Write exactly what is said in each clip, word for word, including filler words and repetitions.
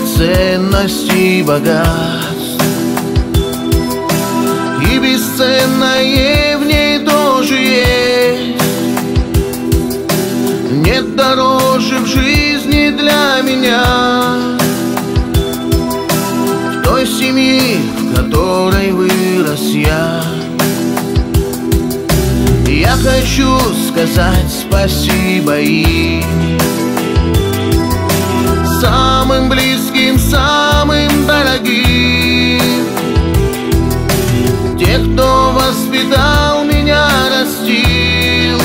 ценностей и богатств, и бесценное в ней тоже есть. Нет дороже в жизни для меня в той семьи, в которой вырос я. Я хочу сказать спасибо им, самым близким, самым дорогим, тех, кто воспитал меня, растил,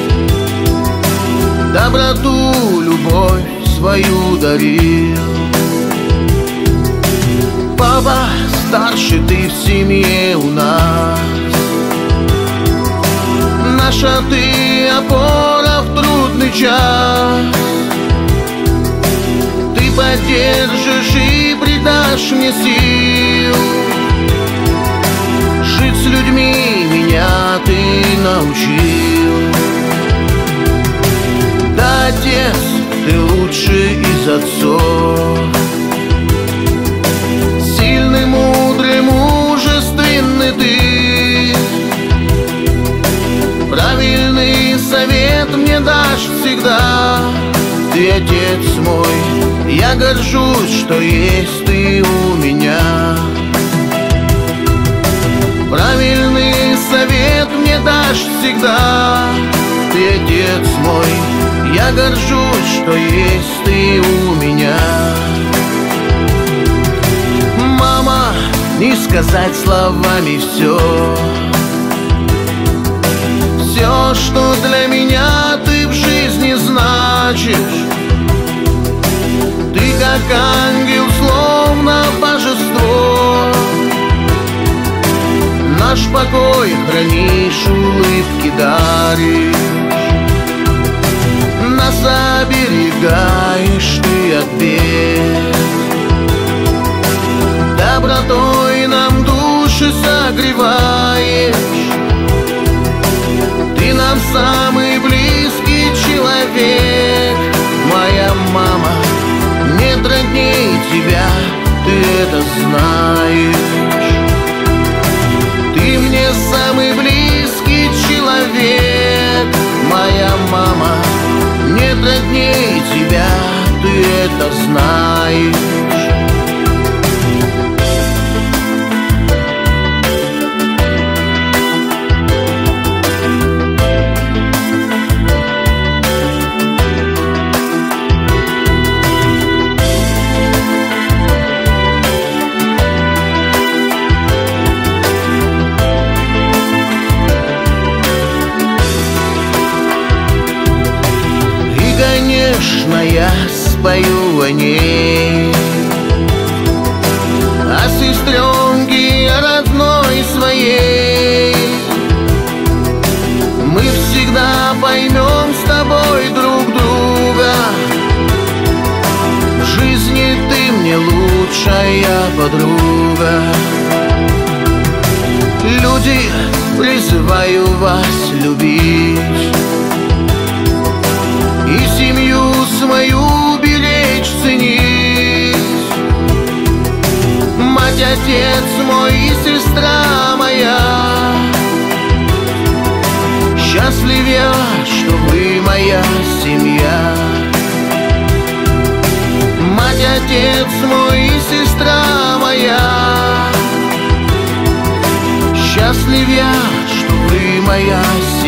доброту, любовь свою дарил. Папа, старший ты в семье у нас, наша ты опора в трудный час. Ты поддержишь и придашь мне сил, жить с людьми меня ты научил. Да, отец, ты лучший из отцов, сильный, мудрый, мужественный ты. Правильный совет мне дашь всегда. Ты, отец мой, я горжусь, что есть ты у меня. Правильный совет мне дашь всегда. Ты, отец мой, я горжусь, что есть ты у меня. Мама, не сказать словами все, все, что для меня ты в жизни значишь. Ты как ангел, словно божество, наш покой хранишь, улыбки даришь, нас оберегаешь ты от бед, добротой нам души согреваешь. Ты нам самый близкий человек, моя мама, нет родней тебя, ты это знаешь. Ты мне самый близкий человек, моя мама, нет родней тебя, ты это знаешь. Конечно, я спою о ней, о сестренке родной своей. Мы всегда поймем с тобой друг друга, в жизни ты мне лучшая подруга. Люди, призываю вас любить и семью свою беречь, ценить. Мать, отец мой и сестра моя, счастлив я, что вы моя семья. Мать, отец мой и сестра моя, счастлив я, что вы моя семья.